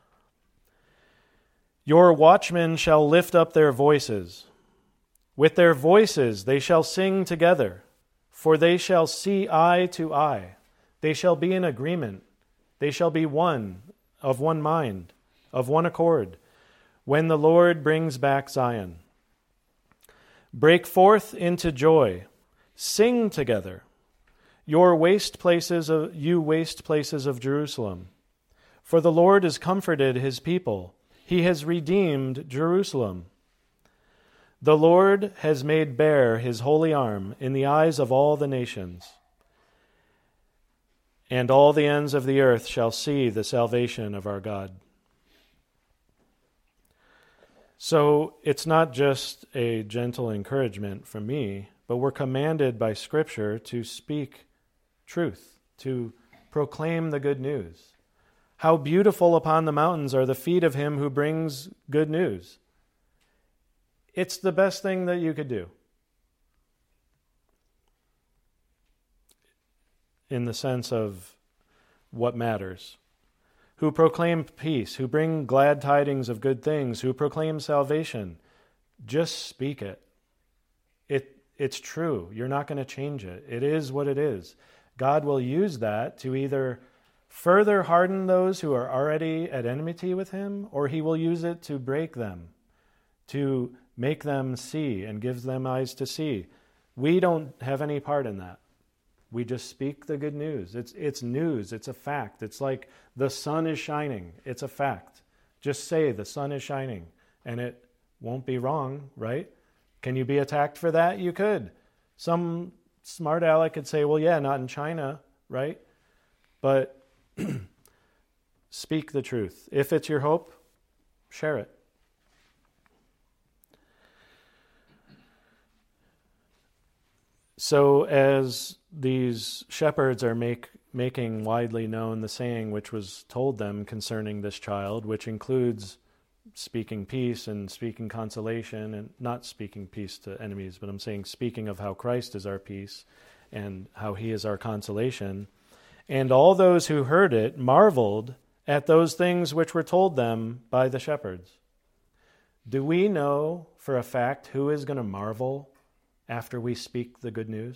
"Your watchmen shall lift up their voices. With their voices they shall sing together, for they shall see eye to eye. They shall be in agreement. They shall be one, of one mind, of one accord, when the Lord brings back Zion. Break forth into joy. Sing together. You waste places of Jerusalem. For the Lord has comforted his people. He has redeemed Jerusalem. The Lord has made bare his holy arm in the eyes of all the nations, and all the ends of the earth shall see the salvation of our God. So it's not just a gentle encouragement from me, but we're commanded by Scripture to speak truth, to proclaim the good news. How beautiful upon the mountains are the feet of him who brings good news. It's the best thing that you could do. In the sense of what matters. Who proclaim peace, who bring glad tidings of good things, who proclaim salvation. Just speak it. It's true. You're not going to change it. It is what it is. God will use that to either further harden those who are already at enmity with him, or he will use it to break them, to make them see and give them eyes to see. We don't have any part in that. We just speak the good news. It's news. It's a fact. It's like the sun is shining. It's a fact. Just say the sun is shining, and it won't be wrong, right? Can you be attacked for that? You could. Some smart aleck could say, well, yeah, not in China, right? But speak the truth. If it's your hope, share it. So as these shepherds are making widely known the saying which was told them concerning this child, which includes speaking peace and speaking consolation, and not speaking peace to enemies, but I'm saying speaking of how Christ is our peace and how he is our consolation. And all those who heard it marveled at those things which were told them by the shepherds. Do we know for a fact who is going to marvel after we speak the good news?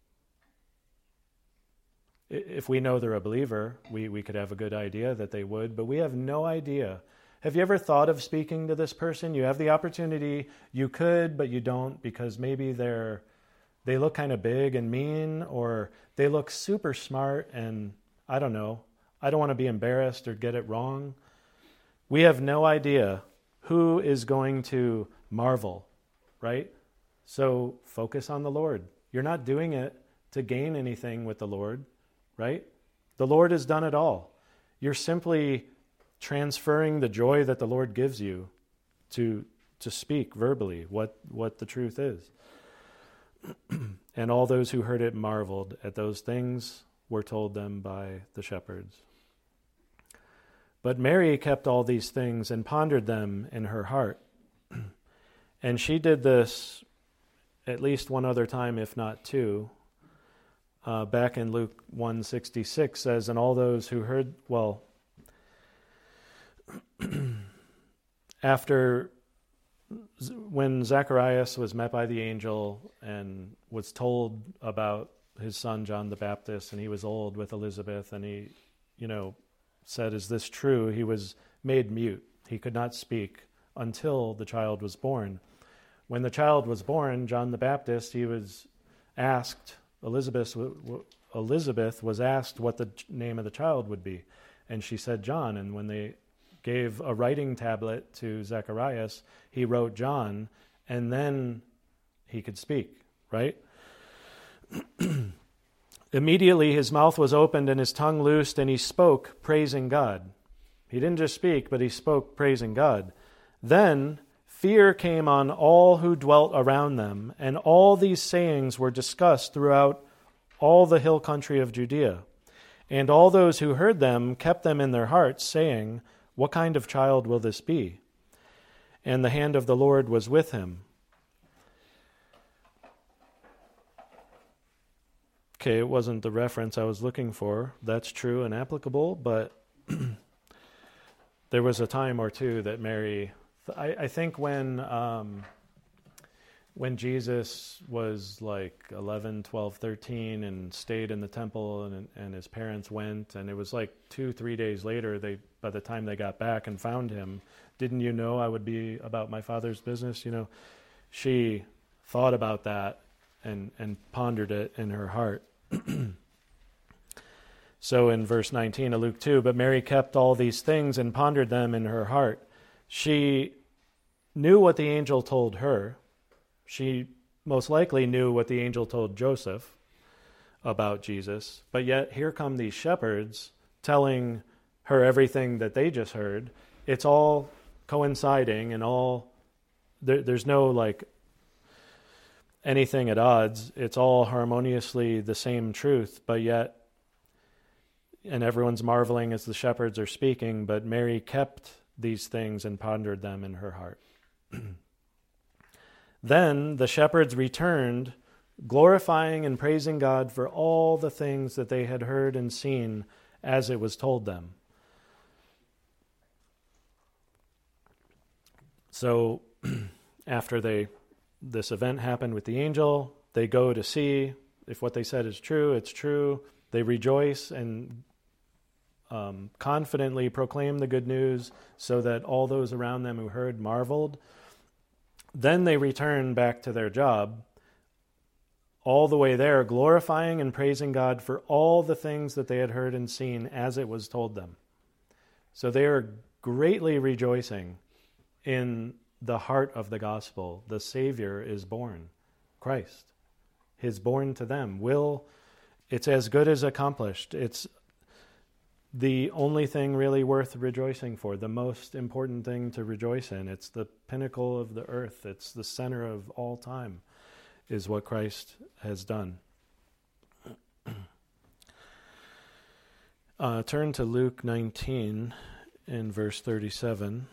If we know they're a believer, we could have a good idea that they would, but we have no idea. Have you ever thought of speaking to this person? You have the opportunity, you could, but you don't, because maybe they look kind of big and mean, or they look super smart, and I don't know. I don't want to be embarrassed or get it wrong. We have no idea who is going to marvel, right? So focus on the Lord. You're not doing it to gain anything with the Lord, right? The Lord has done it all. You're simply transferring the joy that the Lord gives you to speak verbally what the truth is. And all those who heard it marveled at those things were told them by the shepherds. But Mary kept all these things and pondered them in her heart. And she did this at least one other time, if not two. Back in Luke 1:66 says, and all those who heard, after when Zacharias was met by the angel and was told about his son John the Baptist, and he was old with Elizabeth, and he, said, is this true? He was made mute. He could not speak until the child was born. When the child was born, John the Baptist, he was asked, Elizabeth was asked what the name of the child would be. And she said John. And when they gave a writing tablet to Zacharias, he wrote John, and then he could speak, right? Immediately his mouth was opened and his tongue loosed, and he spoke, praising God. He didn't just speak, but he spoke, praising God. Then fear came on all who dwelt around them, and all these sayings were discussed throughout all the hill country of Judea. And all those who heard them kept them in their hearts, saying, what kind of child will this be? And the hand of the Lord was with him. Okay, it wasn't the reference I was looking for. That's true and applicable, but there was a time or two that Mary, I think when Jesus was like 11, 12, 13 and stayed in the temple and his parents went, and it was like 2-3 days later, by the time they got back and found him, didn't you know I would be about my Father's business? She thought about that and pondered it in her heart. So in verse 19 of Luke 2, but Mary kept all these things and pondered them in her heart. She knew what the angel told her. She most likely knew what the angel told Joseph about Jesus. But yet here come these shepherds telling her everything that they just heard. It's all coinciding and all, there's no like anything at odds. It's all harmoniously the same truth, but yet, and everyone's marveling as the shepherds are speaking, but Mary kept these things and pondered them in her heart. Then the shepherds returned, glorifying and praising God for all the things that they had heard and seen as it was told them. So after this event happened with the angel, they go to see if what they said is true, it's true. They rejoice and confidently proclaim the good news so that all those around them who heard marveled. Then they return back to their job, all the way there, glorifying and praising God for all the things that they had heard and seen as it was told them. So they are greatly rejoicing in the heart of the gospel. The Savior is born, Christ. Is born to them. It's as good as accomplished. It's the only thing really worth rejoicing for, the most important thing to rejoice in. It's the pinnacle of the earth. It's the center of all time, is what Christ has done. Turn to Luke 19 in verse 37.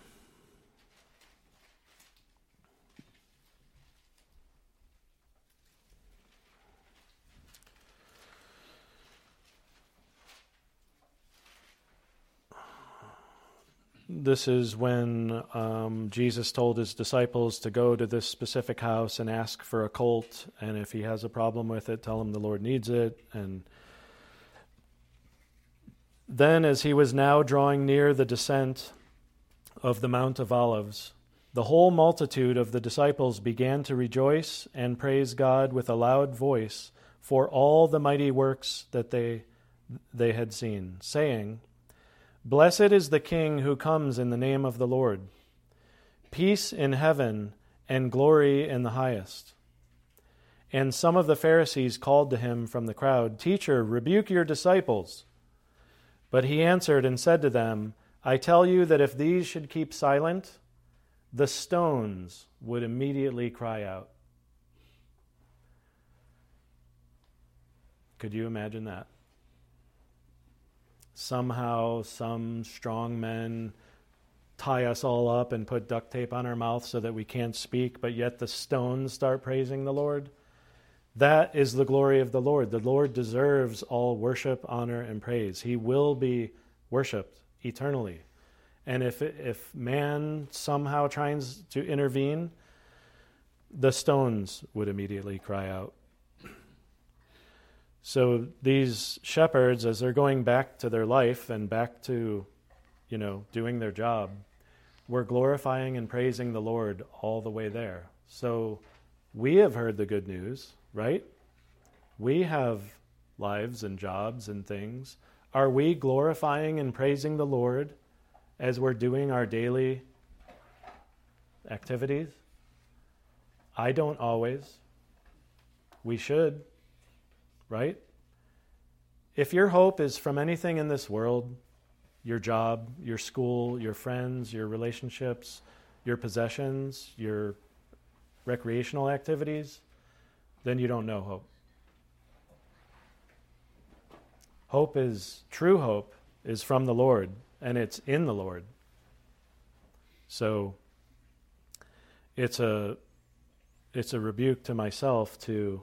This is when Jesus told his disciples to go to this specific house and ask for a colt, and if he has a problem with it, tell him the Lord needs it. And then as he was now drawing near the descent of the Mount of Olives, the whole multitude of the disciples began to rejoice and praise God with a loud voice for all the mighty works that they had seen, saying, "Blessed is the King who comes in the name of the Lord. Peace in heaven and glory in the highest." And some of the Pharisees called to him from the crowd, "Teacher, rebuke your disciples." But he answered and said to them, "I tell you that if these should keep silent, the stones would immediately cry out." Could you imagine that? Somehow some strong men tie us all up and put duct tape on our mouth so that we can't speak, but yet the stones start praising the Lord. That is the glory of the Lord. The Lord deserves all worship, honor, and praise. He will be worshipped eternally. And if man somehow tries to intervene, the stones would immediately cry out. So these shepherds, as they're going back to their life and back to, doing their job, were glorifying and praising the Lord all the way there. So we have heard the good news, right? We have lives and jobs and things. Are we glorifying and praising the Lord as we're doing our daily activities? I don't always. We should. Right? If your hope is from anything in this world, your job, your school, your friends, your relationships, your possessions, your recreational activities, then you don't know hope. True hope is from the Lord, and it's in the Lord. So it's a rebuke to myself to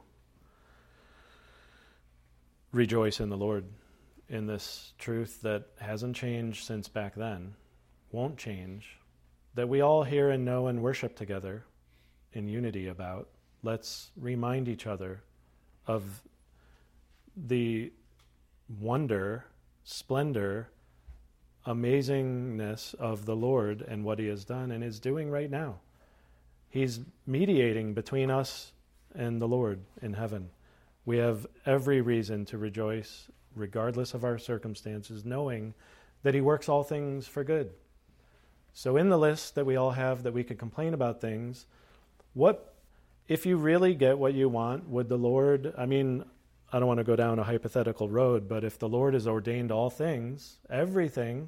rejoice in the Lord, in this truth that hasn't changed since back then, won't change, that we all hear and know and worship together in unity about. Let's remind each other of the wonder, splendor, amazingness of the Lord and what he has done and is doing right now. He's mediating between us and the Lord in heaven. We have every reason to rejoice, regardless of our circumstances, knowing that he works all things for good So in the list that we all have that we could complain about things, what, if you really get what you want, would the Lord, I mean, I don't want to go down a hypothetical road, but if the Lord has ordained all things, everything,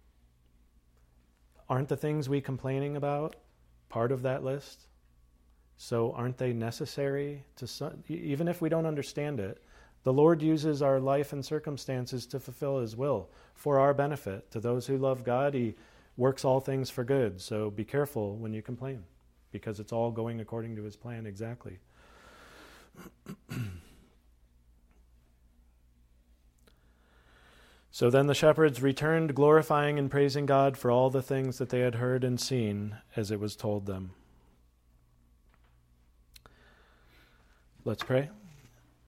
aren't the things we complaining about part of that list? So aren't they necessary to even if we don't understand it? The Lord uses our life and circumstances to fulfill His will for our benefit. To those who love God, He works all things for good. So be careful when you complain, because it's all going according to His plan exactly. So then the shepherds returned, glorifying and praising God for all the things that they had heard and seen as it was told them. Let's pray.